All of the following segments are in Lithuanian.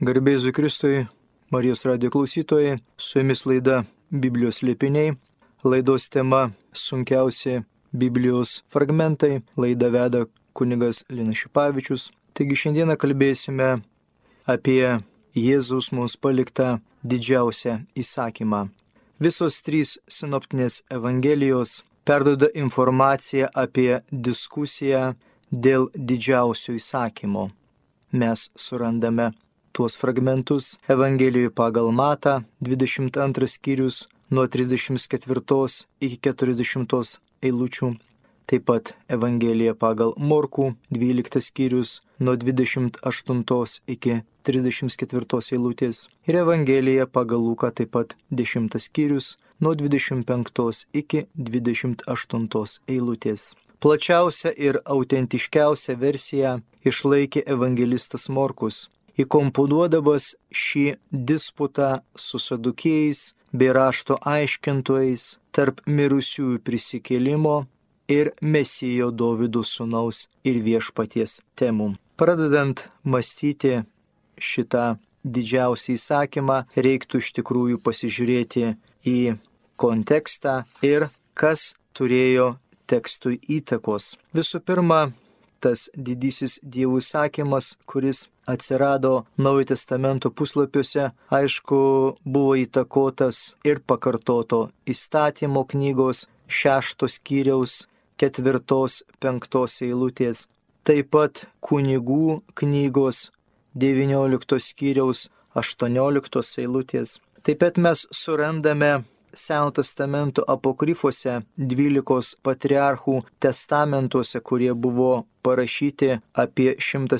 Garbė Jėzui Kristui, Marijos radijo klausytojai, su jumis laida Biblijos slėpiniai. Laidos tema sunkiausi Biblijos fragmentai. Laidą veda kunigas Linas Šipavičius. Taigi šiandieną kalbėsime apie Jėzaus mums paliktą didžiausią įsakymą. Visos trys sinoptinės evangelijos perduoda informaciją apie diskusiją dėl didžiausio įsakymo. Mes surandame tuos fragmentus Evangelijoje pagal Matą, 22 skyrius nuo 34 iki 40 eilučių. Taip pat Evangelija pagal Morkų, 12 skyrius nuo 28 iki 34 eilutės. Ir Evangelija pagal Luką taip pat 10 skyrius nuo 25 iki 28 eilutės. Plačiausią ir autentiškiausią versiją išlaikė evangelistas Morkus, įkomponuodamas šį disputą su sadukėjais bei rašto aiškintojais tarp mirusiųjų prisikėlimo ir Mesijo Dovydo sūnaus ir viešpaties temų. Pradedant mąstyti šitą didžiausią įsakymą, reiktų iš tikrųjų pasižiūrėti į kontekstą ir kas turėjo tekstui įtakos. Visų pirma, tas didysis Dievo įsakymas, kuris atsirado Naujojo testamento puslapiuose, aišku, buvo įtakotas ir pakartoto įstatymo knygos 6 skyriaus 4-5 eilutės. Taip pat kunigų knygos 19 skyriaus 18 eilutės. Taip pat mes surandame Seno testamento apokrifuose 12 patriarchų testamentuose, kurie buvo parašyti apie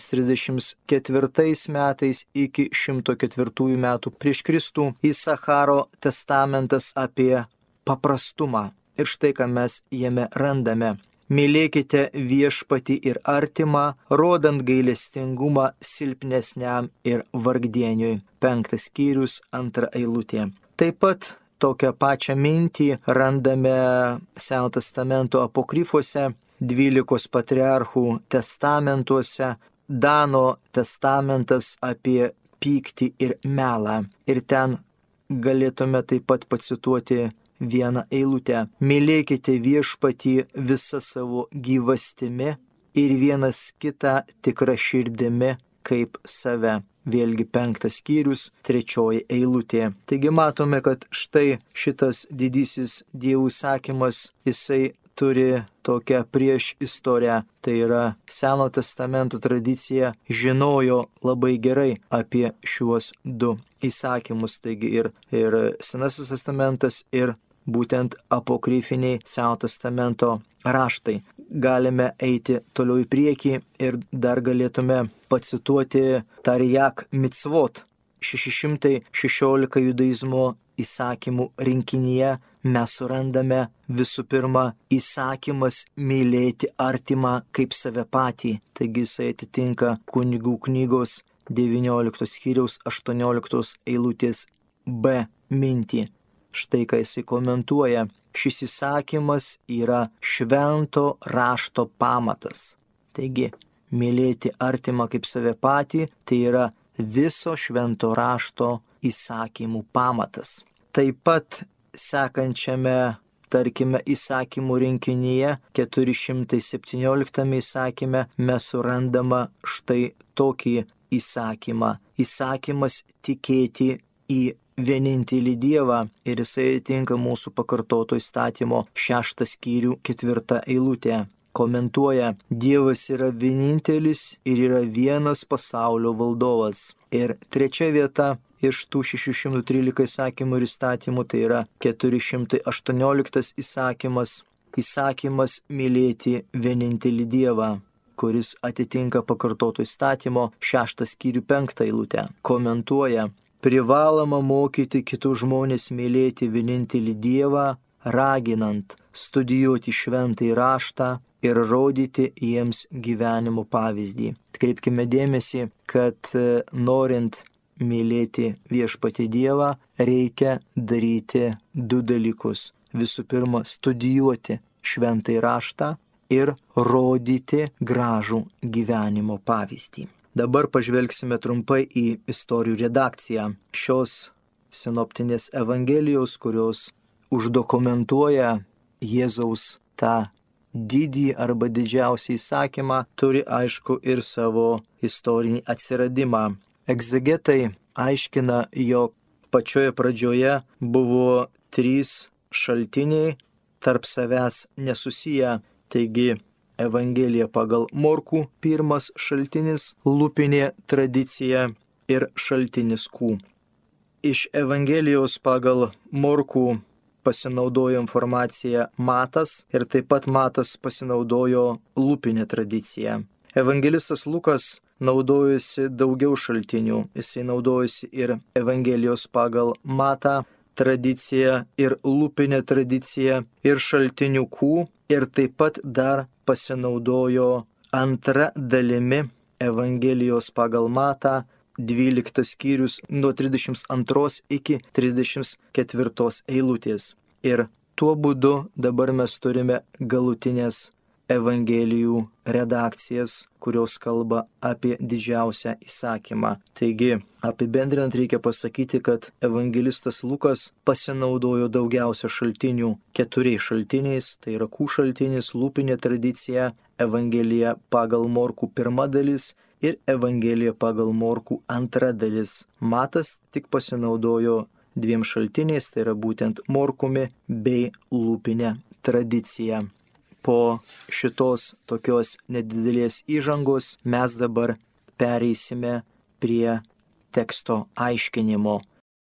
134 metais iki 104 metų prieš Kristų. Isacharo testamentas apie paprastumą. Ir štai ką mes jame randame. Mylėkite viešpatį ir artimą, rodant gailestingumą silpnesniam ir vargdieniui. 5 skyrius 2 eilutė. Taip pat tokią pačią mintį randame Seno testamento apokrifuose, 12 patriarchų testamentuose, Dano testamentas apie pyktį ir melą. Ir ten galėtume taip pat pacituoti vieną eilutę. Mylėkite viešpatį visą savo gyvastimi ir vienas kitą tikrą širdimi kaip save. Vėlgi 5 skyrius, 3 eilutė. Taigi matome, kad štai šitas didysis Dievo įsakymas, jisai turi tokią prieš istoriją. Tai yra Seno testamento tradicija žinojo labai gerai apie šiuos du įsakymus. Taigi ir Senasis testamentas ir būtent apokrifiniai Seno testamento raštai. Galime eiti toliau į priekį ir dar galėtume pacituoti Tarijak Mitzvot. 616 judaizmo įsakymų rinkinyje mes surandame visų pirma įsakymas mylėti artimą kaip save patį. Taigi jisai atitinka kunigų knygos 19 skyriaus 18 eilutės B mintį. Štai ką jisai komentuoja. Šis įsakymas yra švento rašto pamatas. Taigi, mylėti artimą kaip save patį, tai yra viso švento rašto įsakymų pamatas. Taip pat sekančiame, tarkime, įsakymų rinkinyje, 417 įsakyme, mes surandama štai tokį įsakymą. Įsakymas tikėti į vienintelį Dievą ir jisai atitinka mūsų pakartoto įstatymo 6 skyrių 4 eilutė. Komentuoja, Dievas yra vienintelis ir yra vienas pasaulio valdovas. Ir 3 vieta iš tų 613 įsakymų ir įstatymų tai yra 418 įsakymas. Įsakymas mylėti vienintelį Dievą, kuris atitinka pakartoto įstatymo 6 skyrių 5 eilutę. Komentuoja, privaloma mokyti kitus žmonės mylėti vienintelį Dievą, raginant studijuoti šventąjį raštą ir rodyti jiems gyvenimo pavyzdį. Atkreipkime dėmesį, kad norint mylėti viešpatį Dievą, reikia daryti 2 dalykus. Visų pirma, studijuoti šventąjį raštą ir rodyti gražų gyvenimo pavyzdį. Dabar pažvelgsime trumpai į istorijų redakciją. Šios sinoptinės evangelijos, kurios uždokumentuoja Jėzaus tą didį arba didžiausią įsakymą, turi aišku ir savo istorinį atsiradimą. Egzegetai aiškina, jog pačioje pradžioje buvo 3 šaltiniai tarp savęs nesusiję. Taigi Evangelija pagal Morkų pirmas šaltinis, lūpinė tradicija ir šaltinis Q. Iš Evangelijos pagal Morkų pasinaudojo informaciją Matas ir taip pat Matas pasinaudojo lūpinę tradiciją. Evangelistas Lukas naudojosi daugiau šaltinių. Jisai naudojosi ir Evangelijos pagal Matą tradiciją, ir lūpinę tradiciją, ir šaltinių Q, ir taip pat dar pasinaudojo antra dalimi Evangelijos pagal Matą, 12 skyrius nuo 32 iki 34 eilutės. Ir tuo būdu dabar mes turime galutinės Evangelijų redakcijas, kurios kalba apie didžiausią įsakymą. Taigi, apibendrinant reikia pasakyti, kad evangelistas Lukas pasinaudojo daugiausia šaltinių 4 šaltiniais, tai yra Q šaltinis, lūpinė tradicija, Evangelija pagal Morkų pirma dalis ir Evangelija pagal Morkų antra dalis. Matas tik pasinaudojo 2 šaltiniais, tai yra būtent Morkumi bei lūpinė tradicija. Po šitos tokios nedidelės įžangos mes dabar pereisime prie teksto aiškinimo.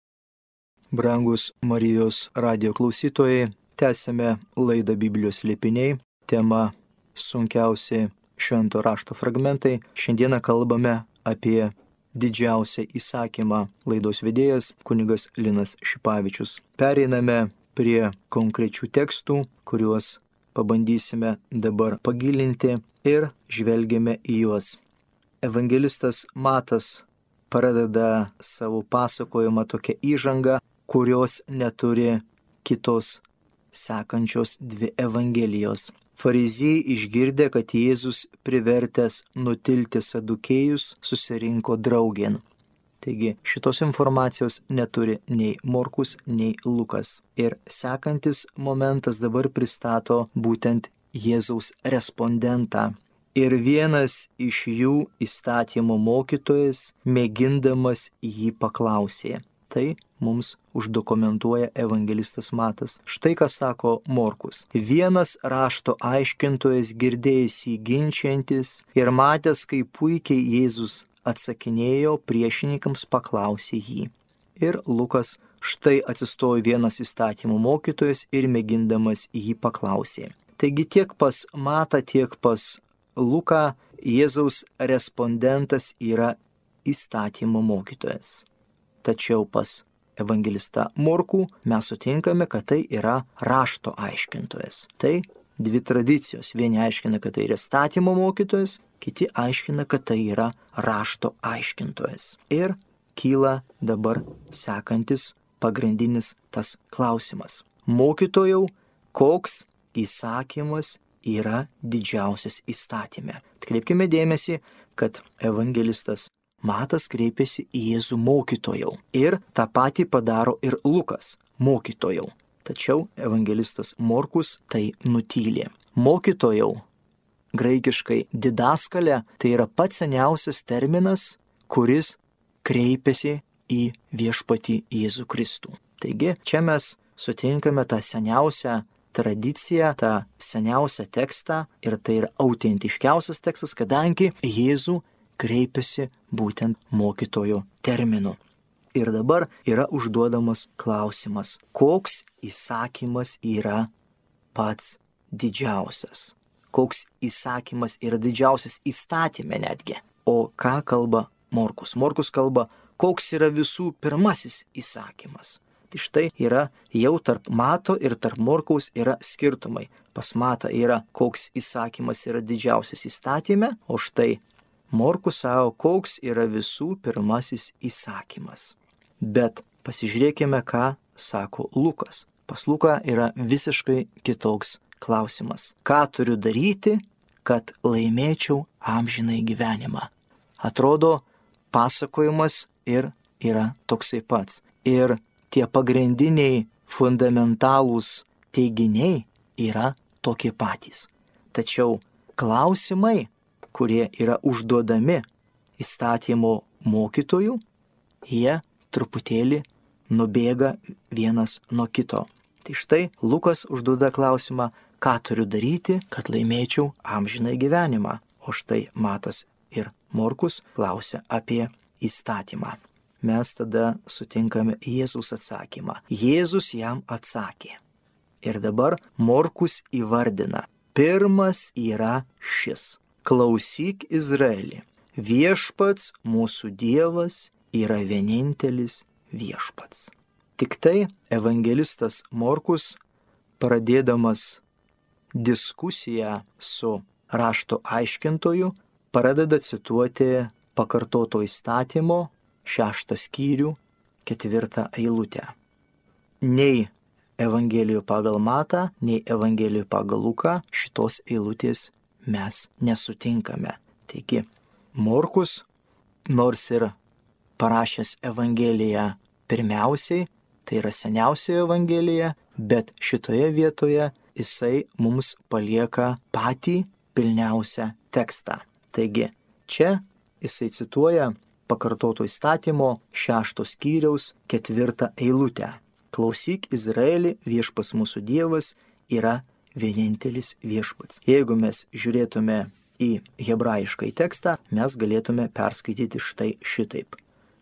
Brangus Marijos radijo klausytojai, tęsime laidą Biblijos slėpiniai, tema sunkiausi švento rašto fragmentai. Šiandieną kalbame apie didžiausią įsakymą. Laidos vedėjas kunigas Linas Šipavičius. Pereiname prie konkrečių tekstų, kuriuos pabandysime dabar pagilinti ir žvelgiame į juos. Evangelistas Matas pradeda savo pasakojimą tokią įžangą, kurios neturi kitos sekančios 2 evangelijos. Fariziejai išgirdę, kad Jėzus privertęs nutilti sadukėjus, susirinko draugėn. Taigi šitos informacijos neturi nei Morkus, nei Lukas. Ir sekantis momentas dabar pristato būtent Jėzaus respondentą. Ir vienas iš jų, įstatymo mokytojas, mėgindamas jį paklausė. Tai mums uždokumentuoja evangelistas Matas. Štai ką sako Morkus. Vienas rašto aiškintojas girdėjęs jį ginčiantis ir matęs, kaip puikiai Jėzus atsakinėjo priešininkams, paklausė jį. Ir Lukas, štai atsistojo vienas įstatymų mokytojas ir mėgindamas jį paklausė. Taigi tiek pas Matą, tiek pas Luką Jėzaus respondentas yra įstatymų mokytojas. Tačiau pas evangelistą Morkų mes sutinkame, kad tai yra rašto aiškintojas. Tai 2 tradicijos. Vieni aiškina, kad tai yra įstatymo mokytojas, kiti aiškina, kad tai yra rašto aiškintojas. Ir kyla dabar sekantis pagrindinis tas klausimas. Mokytojau, koks įsakymas yra didžiausias įstatyme? Atkreipkime dėmesį, kad evangelistas Matas kreipėsi į Jėzų mokytojau. Ir tą patį padaro ir Lukas mokytojau. Tačiau evangelistas Morkus tai nutylė. Mokytojau, graikiškai didaskalė, tai yra pats seniausias terminas, kuris kreipiasi į viešpatį Jėzų Kristų. Taigi, čia mes sutinkame tą seniausią tradiciją, tą seniausią tekstą ir tai yra autentiškiausias tekstas, kadangi Jėzų kreipiasi būtent mokytojo terminu. Ir dabar yra užduodamas klausimas, koks įsakymas yra pats didžiausias? Koks įsakymas yra didžiausias įstatyme netgi? O ką kalba Morkus? Morkus kalba, koks yra visų pirmasis įsakymas. Tai štai yra jau tarp Mato ir tarp Morkaus yra skirtumai. Pas Matą yra, koks įsakymas yra didžiausias įstatyme, o štai Morkus savo, koks yra visų pirmasis įsakymas. Bet pasižiūrėkime, ką sako Lukas. Pas Luką yra visiškai kitoks klausimas. Ką turiu daryti, kad laimėčiau amžinąjį gyvenimą? Atrodo, pasakojimas ir yra toksai pats. Ir tie pagrindiniai fundamentalūs teiginiai yra tokie patys. Tačiau klausimai, kurie yra užduodami įstatymo mokytojų, jie truputėlį nubėga vienas nuo kito. Tai štai Lukas užduoda klausimą, ką turiu daryti, kad laimėčiau amžinai gyvenimą. O štai Matas ir Morkus klausia apie įstatymą. Mes tada sutinkame Jėzus atsakymą. Jėzus jam atsakė. Ir dabar Morkus įvardina. Pirmas yra šis. Klausyk Izraelį. Viešpats mūsų Dievas yra vienintelis viešpats. Tik tai evangelistas Morkus, pradėdamas diskusiją su rašto aiškintoju, pradeda cituoti pakartoto įstatymo 6 skyrių 4 eilutę. Nei Evangelijoje pagal Matą, nei Evangelijoje pagal Luką šitos eilutės mes nesutinkame. Taigi, Morkus, nors ir parašęs Evangeliją pirmiausiai, tai yra seniausioji Evangelija, bet šitoje vietoje jisai mums palieka patį pilniausią tekstą. Taigi, čia jisai cituoja pakartoto įstatymo 6 skyriaus 4 eilutę. Klausyk Izraelį, viešpats mūsų Dievas yra vienintelis viešpats. Jeigu mes žiūrėtume į hebrajišką tekstą, mes galėtume perskaityti štai šitaip.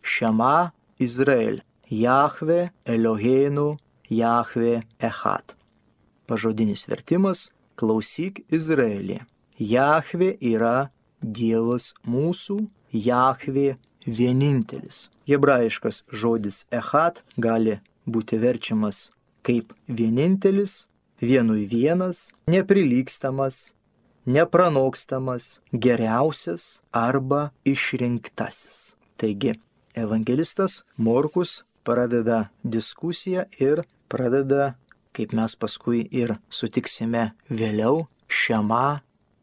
Šema Izrael, Jahve Eloheinu, Jahve Echad. Pažodinis vertimas, klausyk Izraelį. Jahve yra Dievas mūsų, Jahve vienintelis. Hebrajiškas žodis Echad gali būti verčiamas kaip vienintelis, vienui vienas, neprilygstamas, nepranokstamas, geriausias arba išrinktasis. Taigi, evangelistas Morkus pradeda diskusiją ir pradeda, kaip mes paskui ir sutiksime vėliau, Šema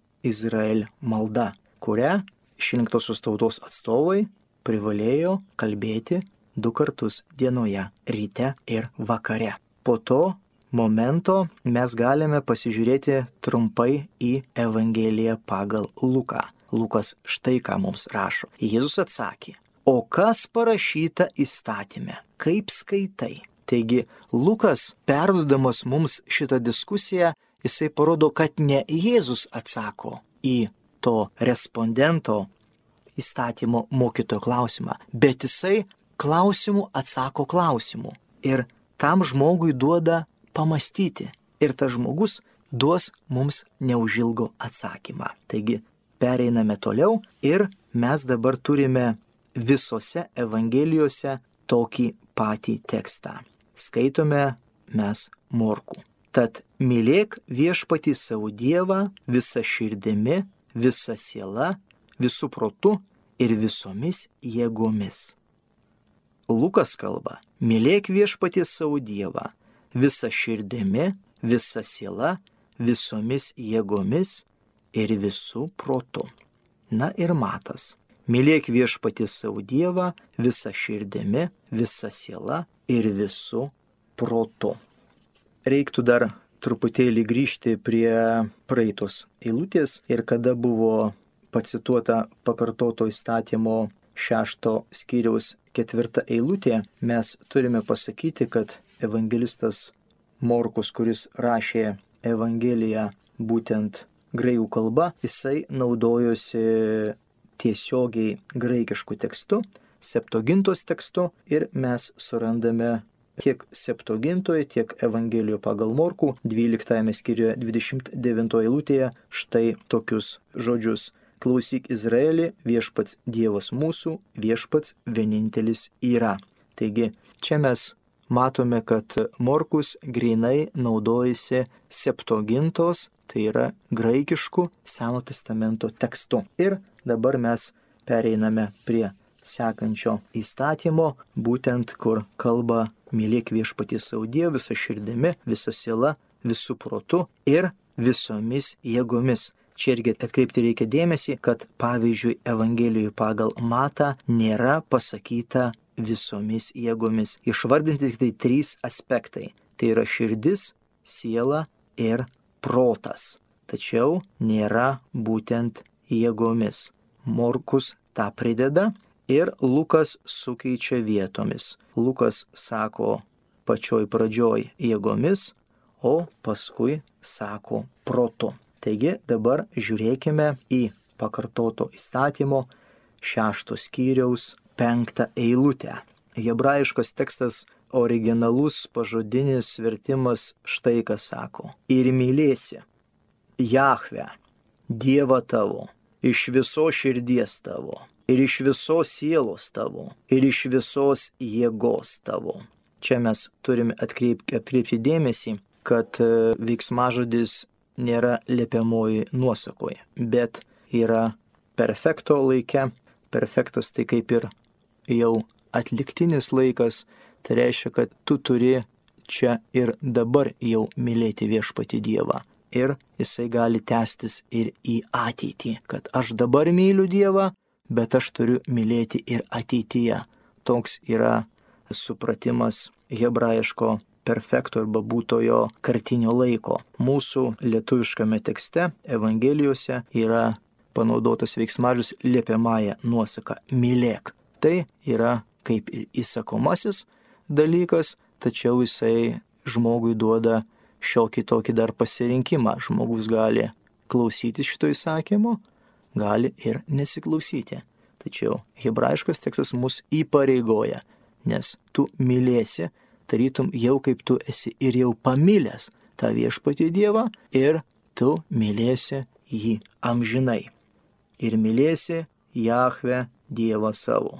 Izrael malda, kurią išrinktosios tautos atstovai privalėjo kalbėti 2 kartus dienoje, ryte ir vakare. Po to momento mes galime pasižiūrėti trumpai į Evangeliją pagal Luką. Lukas štai ką mums rašo. Jėzus atsakė, o kas parašyta įstatyme, kaip skaitai? Taigi Lukas, perduodamas mums šitą diskusiją, jisai parodo, kad ne Jėzus atsako į to respondento įstatymo mokytojo klausimą, bet jisai klausimų atsako klausimų. Ir tam žmogui duoda pamastyti. Ir tas žmogus duos mums neužilgo atsakymą. Taigi, pereiname toliau ir mes dabar turime visose Evangelijose tokį patį tekstą. Skaitome mes Morkų. Tad mylėk viešpatį savo Dievą visą širdimi, visą sielą, visų protu ir visomis jėgomis. Lukas kalba, mylėk viešpatį savo Dievą visą širdimi, visą sielą, visomis jėgomis ir visų protu. Na ir Matas, mylėk viešpatį savo Dievą visą širdimi, visą sielą ir visų protu. Reiktų dar truputėlį grįžti prie praeitos eilutės ir kada buvo pacituota pakartoto įstatymo 6 skyriaus 4 eilutė, mes turime pasakyti, kad evangelistas Morkus, kuris rašė Evangeliją būtent graikų kalba, jisai naudojosi tiesiogiai graikišku tekstu, Septuagintos tekstu ir mes surandame tiek Septuagintoje, tiek Evangelijoje pagal Morkų 12 skyriuje 29 eilutėje štai tokius žodžius. Klausyk Izraelį, viešpats Dievas mūsų, viešpats vienintelis yra. Taigi, čia mes matome, kad Morkus grinai naudojasi Septuagintos, tai yra graikiškų Seno testamento tekstu. Ir dabar mes pereiname prie sekančio įstatymo, būtent kur kalba mylėk viešpatį savo Dievą visą širdimi, visą sielą, visų protu ir visomis jėgomis. Čia irgi atkreipti reikia dėmesį, kad pavyzdžiui Evangelijoje pagal Matą nėra pasakyta visomis jėgomis. Išvardinti tik tai 3 aspektai. Tai yra širdis, siela ir protas. Tačiau nėra būtent jėgomis. Morkus tą prideda ir Lukas sukeičia vietomis. Lukas sako pačioj pradžioj jėgomis, o paskui sako protu. Taigi dabar žiūrėkime į pakartoto įstatymo 6 skyriaus 5 eilutę. Hebrajiškas tekstas originalus pažodinis vertimas štai ką sako. Ir mylėsi Jahvę, Dievą tavo, iš visos širdies tavo, ir iš visos sielos tavo, ir iš visos jėgos tavo. Čia mes turime atkreipti dėmesį, kad veiksmažodis nėra liepiamoji nuosakoje, bet yra perfekto laike. Perfektas tai kaip ir jau atliktinis laikas, tai reiškia, kad tu turi čia ir dabar jau mylėti viešpatį Dievą. Ir jisai gali tęstis ir į ateitį, kad aš dabar myliu Dievą, bet aš turiu mylėti ir ateityje. Toks yra supratimas hebrajiško perfekto arba būtojo kartinio laiko. Mūsų lietuviškame tekste Evangelijose yra panaudotas veiksmažodis liepiamąja nuosaka mylėk. Tai yra kaip ir įsakomasis dalykas, tačiau jisai žmogui duoda šiokį tokį dar pasirinkimą. Žmogus gali klausyti šito įsakymo, gali ir nesiklausyti. Tačiau hebrajiškas tekstas mus įpareigoja, nes tu mylėsi, tarytum jau kaip tu esi ir jau pamilęs tą viešpatį Dievą ir tu mylėsi jį amžinai. Ir mylėsi Jahvę Dievą savo.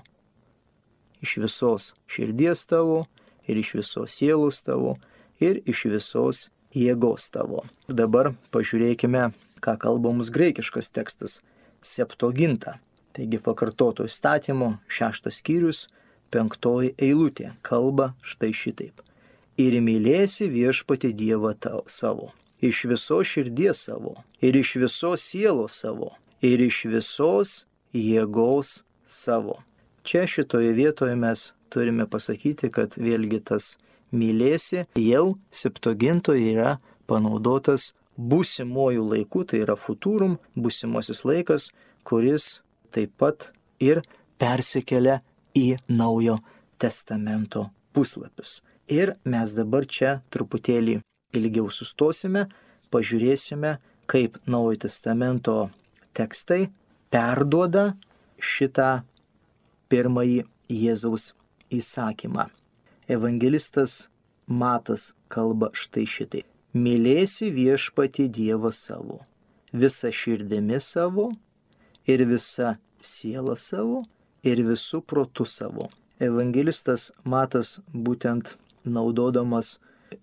Iš visos širdies tavo, ir iš visos sielos tavo, ir iš visos jėgos tavo. Dabar pažiūrėkime, ką kalba mums graikiškas tekstas Septuaginta. Taigi pakartoto įstatymo 6 skyrius 5 eilutė kalba štai šitaip. Ir mylėsi viešpatį Dievą savo. Iš visos širdies savo, ir iš visos sielos savo, ir iš visos jėgos savo. Čia šitoje vietoje mes turime pasakyti, kad vėlgi tas mylėsi jau Septuagintoje yra panaudotas būsimojų laikų, tai yra futurum, būsimasis laikas, kuris taip pat ir persikelia į Naujo testamento puslapius. Ir mes dabar čia truputėlį ilgiau sustosime, pažiūrėsime, kaip Naujojo testamento tekstai perduoda šitą pirmąjį Jėzaus įsakymą. Evangelistas Matas kalba štai šitai. Mylėsi viešpatį Dievą savo, visa širdimi savo, ir visa siela savo, ir visų protų savo. Evangelistas Matas būtent naudodamas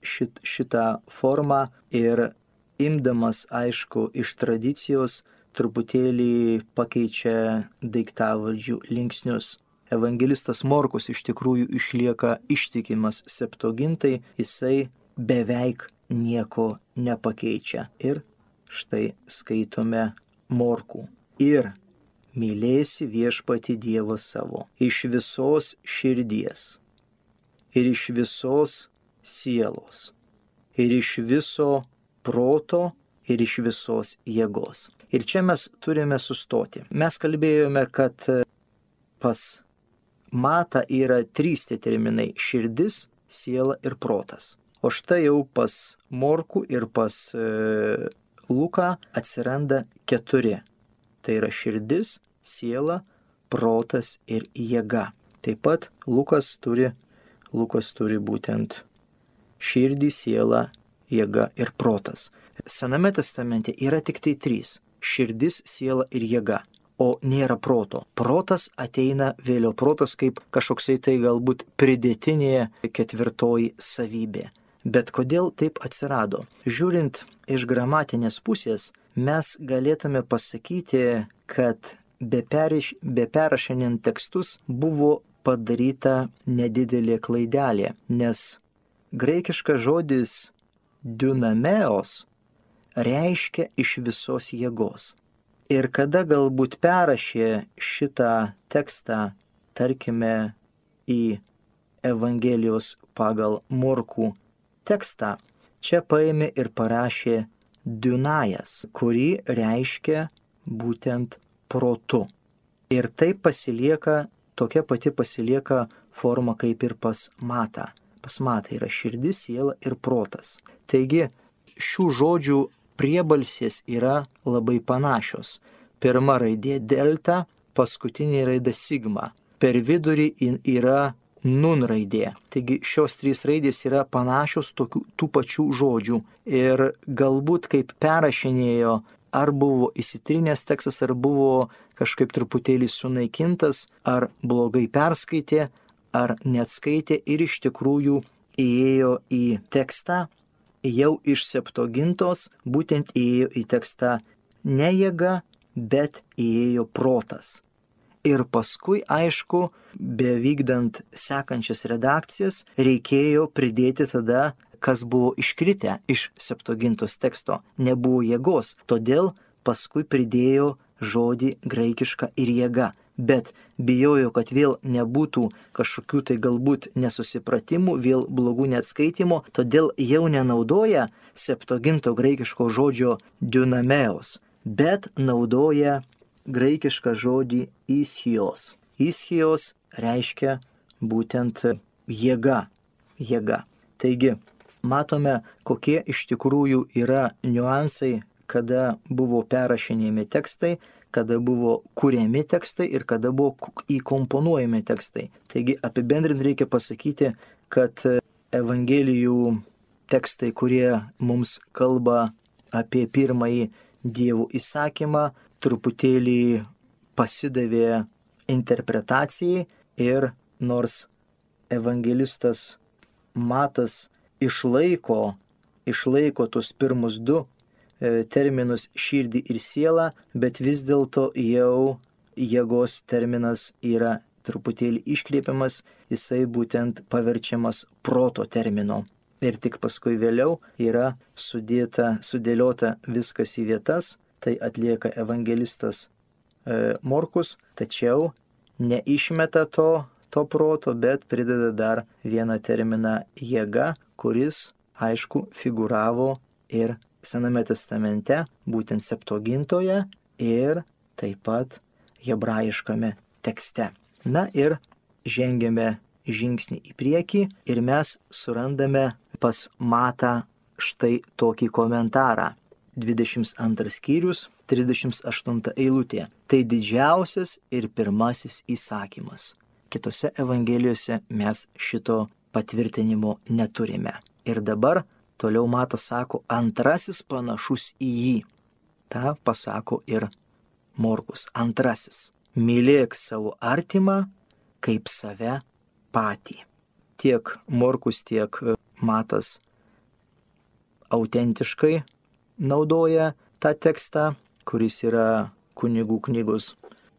šitą formą ir imdamas, aišku, iš tradicijos truputėlį pakeičia daiktavardžių linksnius. Evangelistas Morkus iš tikrųjų išlieka ištikimas Septuagintai, jisai beveik nieko nepakeičia. Ir štai skaitome Morkų. Ir mylėsi viešpatį Dievą savo iš visos širdies, ir iš visos sielos, ir iš viso proto, ir iš visos jėgos. Ir čia mes turime sustoti. Mes kalbėjome, kad pas Matą yra 3 tie terminai – širdis, siela ir protas. O štai jau pas Morkų ir pas Luką atsiranda 4. Tai yra širdis, siela, protas ir jėga. Taip pat Lukas turi būtent širdį, sielą, jėga ir protas. Sename testamente yra tik tai 3 – širdis, siela ir jėga. O nėra proto. Protas ateina vėliau. Protas kaip kažkoksai tai galbūt pridėtinė 4 savybė. Bet kodėl taip atsirado? Žiūrint iš gramatinės pusės, mes galėtume pasakyti, kad be perrašinint tekstus buvo padaryta nedidelė klaidelė, nes graikiškas žodis dynameos reiškia iš visos jėgos. Ir kada galbūt perrašė šitą tekstą, tarkime, į Evangelijos pagal Morkų tekstą, čia paėmė ir parašė dunajas, kurį reiškia būtent protu. Ir tai pasilieka, tokia pati pasilieka forma kaip ir pas Matą. Pas Matą yra širdis, siela ir protas. Taigi šių žodžių priebalsės yra labai panašios. Pirma raidė delta, paskutinė raidė sigma. Per vidurį yra nun raidė. Taigi šios trys raidės yra panašios tų pačių žodžių. Ir galbūt kaip perrašinėjo, ar buvo įsitrinęs tekstas, ar buvo kažkaip truputėlį sunaikintas, ar blogai perskaitė, ar neatskaitė ir iš tikrųjų įėjo į tekstą, jau iš Septuagintos, būtent įėjo į tekstą ne jėga, bet įėjo protas. Ir paskui, aišku, bevykdant sekančias redakcijas, reikėjo pridėti tada, kas buvo iškritę iš Septuagintos teksto. Nebuvo jėgos, todėl paskui pridėjo žodį graikišką ir jėga. Bet bijojo, kad vėl nebūtų kažkokių tai galbūt nesusipratimų, vėl blogų neatskaitimų, todėl jau nenaudoja Septuaginto graikiško žodžio dunameos, bet naudoja graikišką žodį ischios. Ischios reiškia būtent jėga. Taigi, matome, kokie iš tikrųjų yra niuansai, kada buvo perrašinėjami tekstai, kada buvo kuriami tekstai ir kada buvo įkomponuojami tekstai. Taigi apibendrinti reikia pasakyti, kad Evangelijų tekstai, kurie mums kalba apie pirmąjį Dievo įsakymą, truputėlį pasidavė interpretacijai ir nors evangelistas Matas išlaiko tus pirmus du terminus širdį ir sielą, bet vis dėlto jau jėgos terminas yra truputėlį iškreipiamas, jisai būtent paverčiamas proto terminu. Ir tik paskui vėliau yra sudėliota viskas į vietas, tai atlieka evangelistas Morkus, tačiau neišmeta to proto, bet prideda dar vieną terminą jėga, kuris, aišku, figūravo ir Sename testamente, būtent Septuagintoje ir taip pat hebrajiškame tekste. Na ir žengėme žingsnį į priekį ir mes surandame pas Matą štai tokį komentarą. 22 skyrius, 38 eilutė. Tai didžiausias ir pirmasis įsakymas. Kitose evangelijose mes šito patvirtinimo neturime. Ir dabar toliau Matas sako, antrasis panašus į jį. Ta pasako ir Morkus. Antrasis. Mylėk savo artimą kaip save patį. Tiek Morkus, tiek Matas autentiškai naudoja tą tekstą, kuris yra Kunigų knygos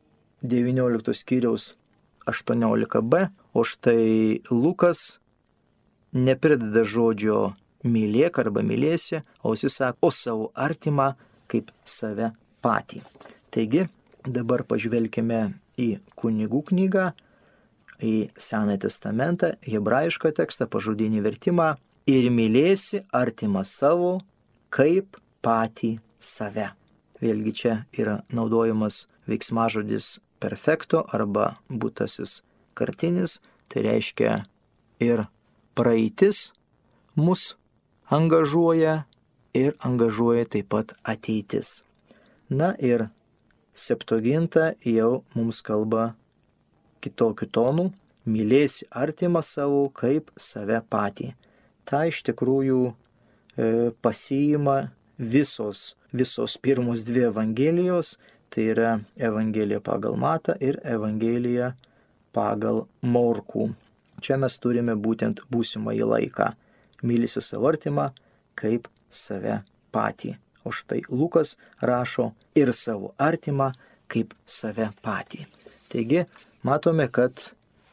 19 skyriaus 18b, o štai Lukas neprideda žodžio mylėk arba mylėsi, o jis sako, o savo artimą kaip save patį. Taigi, dabar pažvelkime į Kunigų knygą, į Senąjį testamentą, hebrajišką tekstą, pažodinį vertimą ir mylėsi artimą savo kaip patį save. Vėlgi čia yra naudojamas veiksmažodis perfekto arba būtasis kartinis, tai reiškia ir praeitis mus angažuoja ir angažuoja taip pat ateitis. Na ir Septuaginta jau mums kalba kitokiu tonu, mylėsi artimą savo kaip save patį. Ta iš tikrųjų pasiima visos pirmos dvi evangelijos, tai yra Evangelija pagal Matą ir Evangelija pagal Morkų. Čia mes turime būtent būsimąjį laiką. Mylisi savo artimą kaip save patį. O štai Lukas rašo ir savo artimą kaip save patį. Taigi matome, kad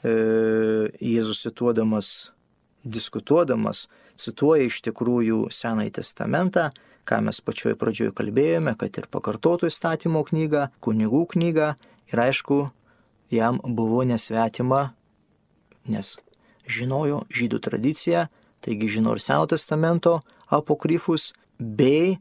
Jėzus diskutuodamas, cituoja iš tikrųjų Senąjį testamentą, ką mes pačioj pradžioje kalbėjome, kad ir pakartotų įstatymo knygą, kunigų knygą, ir aišku, jam buvo nesvetima, nes žinojo žydų tradiciją, taigi žino ir Seno testamento apokrifus, bei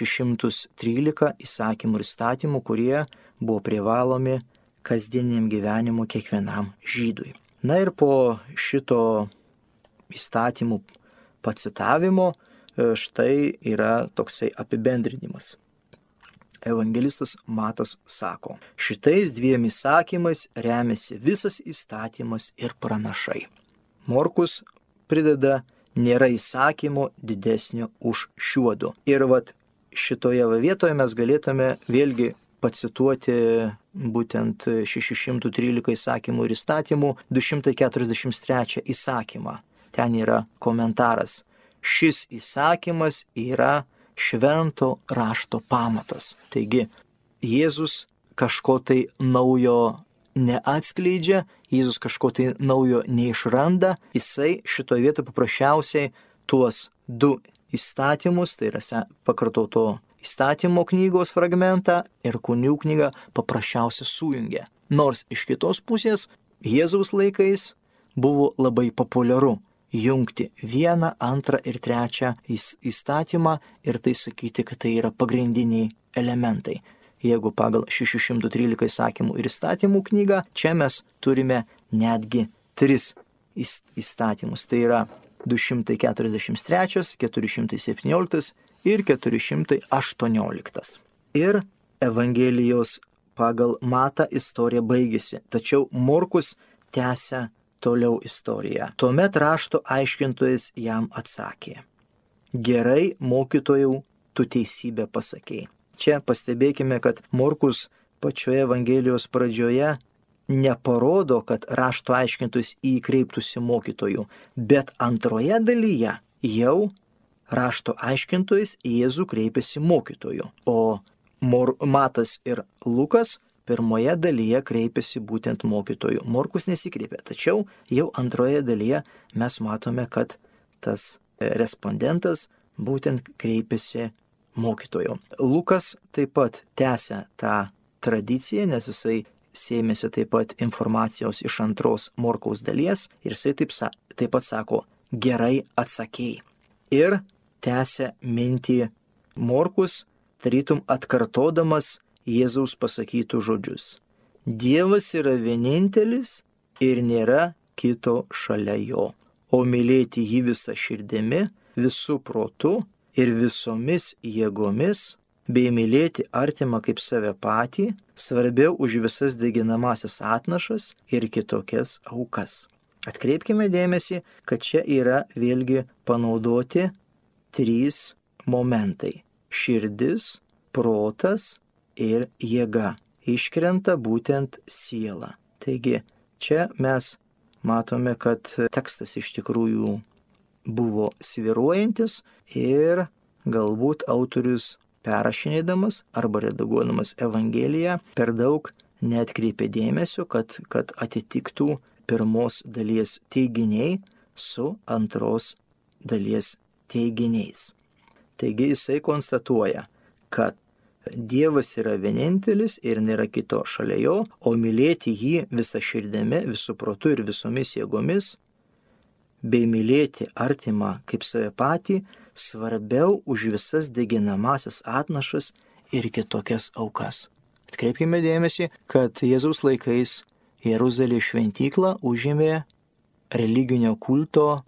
613 įsakymų ir įstatymų, kurie buvo privalomi kasdieniam gyvenimu kiekvienam žydui. Na ir po šito įstatymų pacitavimo štai yra toksai apibendrinimas. Evangelistas Matas sako, šitais 2 įsakymais remiasi visas įstatymas ir pranašai. Morkus prideda, nėra įsakymo didesnio už šiuodu. Ir vat šitoje vietoje mes galėtume vėlgi pacituoti būtent 613 įsakymų ir įstatymų 243 įsakymą. Ten yra komentaras. Šis įsakymas yra švento rašto pamatas. Taigi, Jėzus kažko tai naujo neatskleidžia, Jėzus kažko tai naujo neišranda, jisai šitoje vietoje paprasčiausiai tuos 2 įstatymus, tai yra pakartoto įstatymo knygos fragmentą ir kunigų knygą paprasčiausiai sujungia. Nors iš kitos pusės Jėzaus laikais buvo labai populiaru jungti 1, 2 ir 3 įstatymą ir tai sakyti, kad tai yra pagrindiniai elementai. Jeigu pagal 613 įsakymų ir įstatymų knygą, čia mes turime netgi 3 įstatymus. Tai yra 243, 417 ir 418. Ir Evangelijos pagal Matą istorija baigėsi, tačiau Morkus tęsia toliau istoriją. Tuomet rašto aiškintojas jam atsakė, gerai, mokytojau, tu teisybę pasakei. Čia pastebėkime, kad Morkus pačioje Evangelijos pradžioje neparodo, kad rašto aiškintojas įkreiptųsi mokytojų, bet antroje dalyje jau rašto aiškintojas į Jėzų kreipiasi mokytoju, o Matas ir Lukas pirmoje dalyje kreipiasi būtent mokytoju. Morkus nesikreipia, tačiau jau antroje dalyje mes matome, kad tas respondentas būtent kreipiasi mokytoju. Lukas taip pat tęsia tą tradiciją, nes jisai sėmėsi taip pat informacijos iš antros Morkaus dalies ir jisai taip pat sako, gerai atsakei. Ir tęsia mintį Morkus, tarytum atkartodamas Jėzaus pasakytų žodžius. Dievas yra vienintelis ir nėra kito šalia jo, o mylėti jį visą širdimi, visų protu ir visomis jėgomis, bei mylėti artimą kaip save patį, svarbiau už visas deginamasias atnašas ir kitokias aukas. Atkreipkime dėmesį, kad čia yra vėlgi panaudoti 3 momentai. Širdis, protas ir jėga. Iškrenta būtent siela. Taigi, čia mes matome, kad tekstas iš tikrųjų buvo svyruojantis ir galbūt autorius perrašinėdamas arba redaguodamas Evangeliją per daug neatkreipė dėmesio, kad atitiktų pirmos dalies teiginiai su antros dalies teiginiais. Taigi jisai konstatuoja, kad Dievas yra vienintelis ir nėra kito šalia jo, o mylėti jį visą širdimi, visų protu ir visomis jėgomis, bei mylėti artimą kaip save patį, svarbiau už visas deginamasias atnašas ir kitokias aukas. Atkreipkime dėmesį, kad Jėzaus laikais Jeruzalės šventyklą užėmė religinio kulto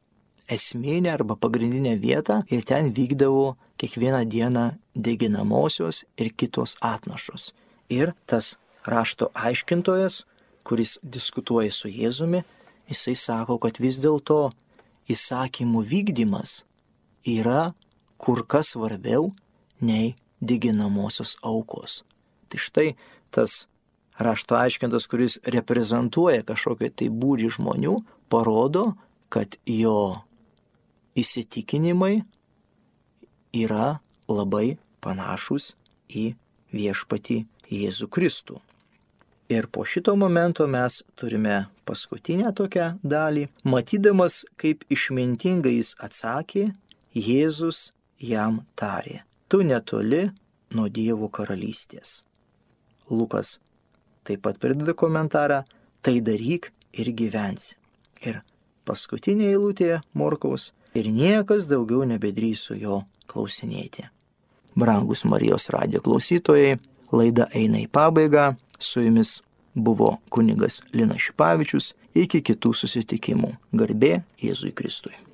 esminę arba pagrindinę vietą ir ten vykdavo kiekvieną dieną deginamosios ir kitos atnašos. Ir tas rašto aiškintojas, kuris diskutuoja su Jėzumi, jisai sako, kad vis dėlto įsakymų vykdymas yra kur kas svarbiau nei deginamosios aukos. Tai štai tas rašto aiškintas, kuris reprezentuoja kažkokią tai būrį žmonių, parodo, kad jo įsitikinimai yra labai panašus į viešpatį Jėzų Kristų. Ir po šito momento mes turime paskutinę tokią dalį. Matydamas, kaip išmintingai jis atsakė, Jėzus jam tarė, tu netoli nuo Dievo karalystės. Lukas taip pat prideda komentarą, tai daryk ir gyvensi. Ir paskutinė eilutė Morkaus, ir niekas daugiau nebedrįso jo klausinėti. Brangus Marijos radijo klausytojai, laida eina į pabaigą, su jumis buvo kunigas Linas Šipavičius, iki kitų susitikimų. Garbė Jėzui Kristui.